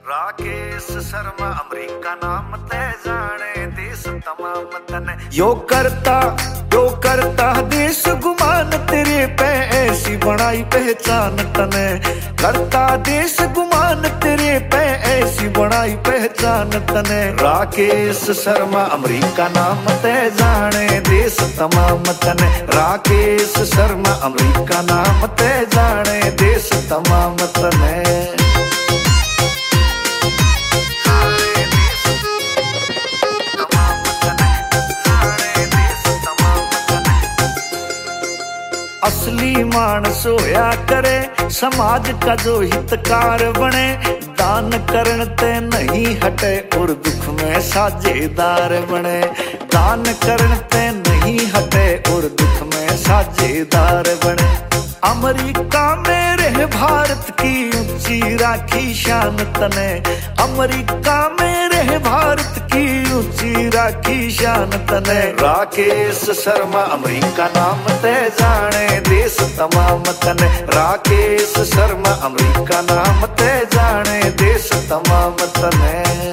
Rakesh Sharma America नाम ते जाने देश तमाम तने यो करता देश गुमान तेरे पे ऐसी बनाई पहचान तने करता देश गुमान तेरे पे ऐसी बनाई पहचान तने राकेश शर्मा अमेरिका नाम ते जाने देश तमाम तने राकेश शर्मा अमेरिका नाम ते जाने देश तमाम तने असली मानस होया करे समाज का जो हितकार बने दान करण ते नहीं हटे और दुख में साझेदार बने दान करण ते नहीं हटे और दुख में साझेदार बने अमेरिका में रह भारत की ऊंची राखी शान तने अमेरिका में रह भारत की ऊंची राखी शान तने राकेश शर्मा अमेरिका नाम ते जाने देश तमाम तने राकेश शर्मा अमेरिका नाम ते जाने देश तमाम तने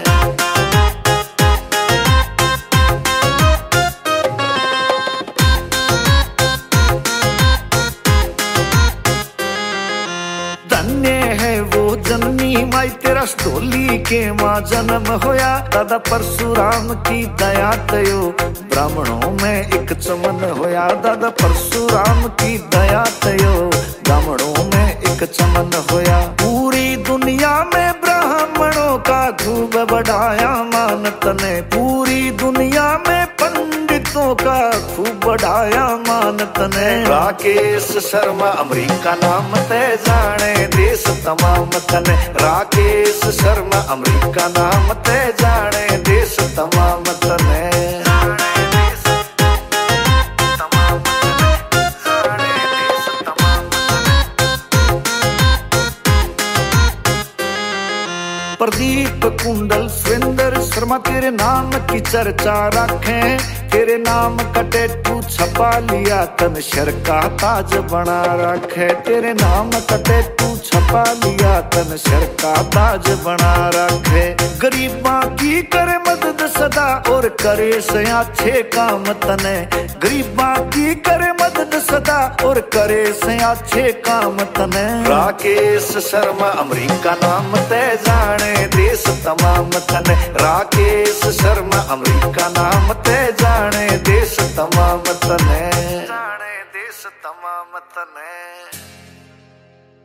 जननी माई तेरा स्टोली के माँ जन्म होया दादा परशुराम की दया तयो ब्राह्मणों में एक चमन होया दादा परशुराम की दया तयो ब्राह्मणों में एक चमन होया पूरी दुनिया में ब्राह्मणों का खूब बढ़ाया मान तने पूरी दुनिया में पंडितों का खूब बढ़ाया मान तने राकेश शर्मा अमेरिका नाम ते जाने देश तमाम तने राकेश शर्मा अमेरिका नाम ते जाने देश तमाम तने प्रदीप कुंडल सुरेंद्र शर्मा तेरे नाम की चर्चा रखें तेरे नाम का टैटू छपा लिया तन शर का ताज बना रखे तेरे नाम का टैटू छपा लिया तन शर का ताज बना रखे गरीबा की करे मदद सदा और करे से अच्छे काम तने गरीबा की करे मदद सदा और करे से अच्छे काम तने राकेश शर्मा अमेरिका नाम ते जाने देश तमाम तने राकेश शर्मा अमेरिका नाम ते जाने देश तमाम तने जाने देश तमाम तने।